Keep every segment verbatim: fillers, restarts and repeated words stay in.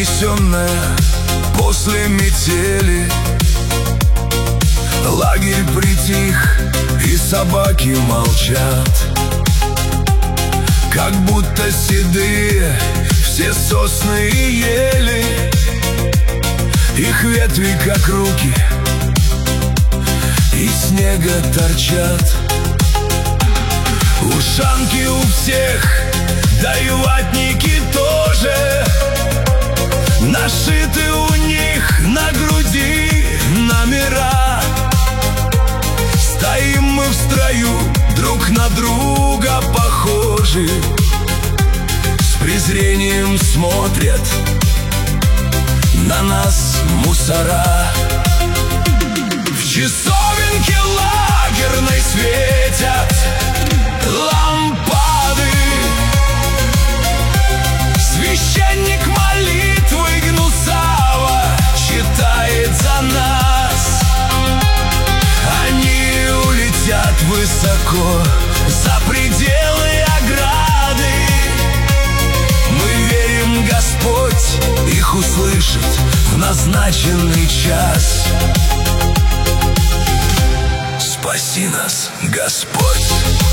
занесенная после метели. Лагерь притих, и собаки молчат, как будто седые все сосны и ели. Их ветви как руки из снега торчат. Ушанки у всех, да и ватники тоже. Нашиты у них на груди номера. Стоим мы в строю, друг на друга похожи. С презрением смотрят на нас мусора. В часовенке лагерной светят лампады. Священник молитвы гнусаво читает за нас. Они улетят высоко за пределы ограды. Мы верим, Господь их услышит в назначенный час. Спаси нас, Господь.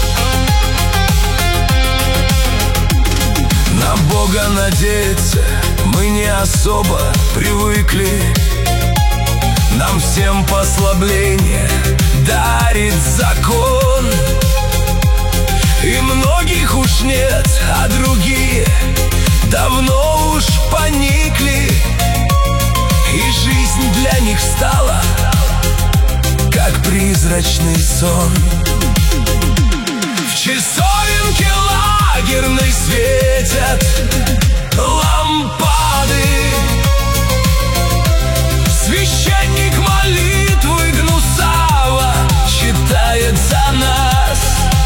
На Бога надеяться мы не особо привыкли. Нам всем послабление дарит закон. И многих уж нет, а другие давно уж поникли. И жизнь для них стала как призрачный сон. В часовенке лагерной светят лампады. Священник молитвы гнусаво читает за нас.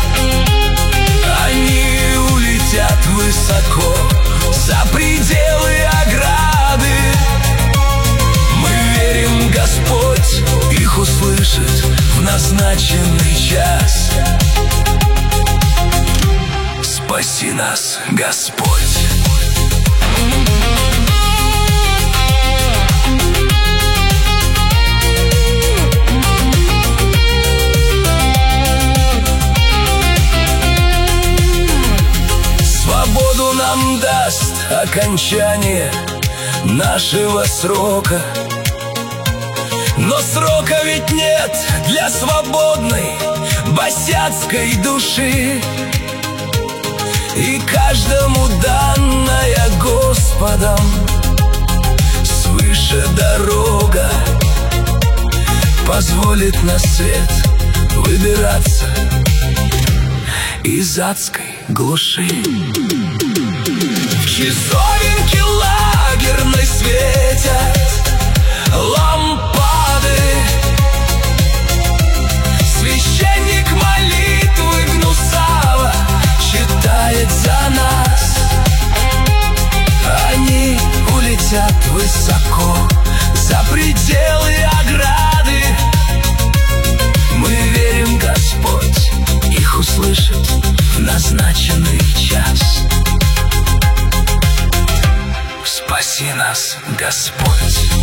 Они улетят высоко за пределы ограды. Мы верим, Господь их услышит в назначенный час. Спаси нас, Господь. Свободу нам даст окончание нашего срока. Но срока ведь нет для свободной босяцкой души. И каждому данная Господом свыше дорога позволит на свет выбираться из адской глуши. В часовенке лагерной светят лампады. Священник молитвы гнусаво читает за нас. Они улетят высоко за пределы ограды. Мы верим, Господь их услышит в назначенный час. Спаси нас, Господь.